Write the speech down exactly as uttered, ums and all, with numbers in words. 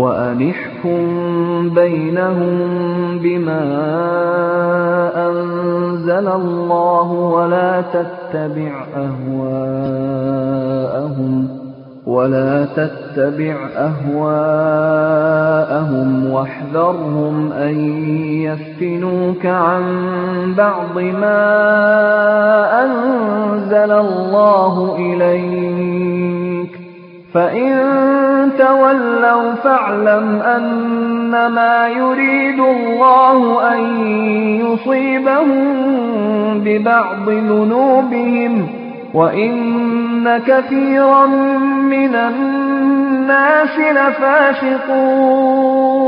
وأن احكم بينهم بما أنزل الله ولا تتبع أهواءهم ولا تتبع أهواءهم واحذرهم أن يفتنوك عن بعض ما أنزل الله إليك فإن تولوا فاعلم أنما يريد الله أن يصيبهم ببعض ذنوبهم وإن كثيرا من الناس لفاسقون